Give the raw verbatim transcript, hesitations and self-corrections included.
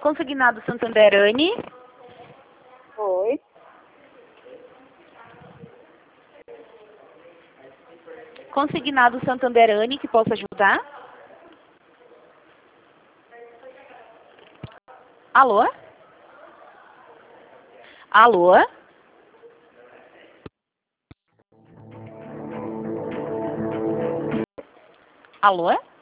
Consignado Santanderani. Oi. Consignado Santanderani, que posso ajudar? Alô? Alô? Alô?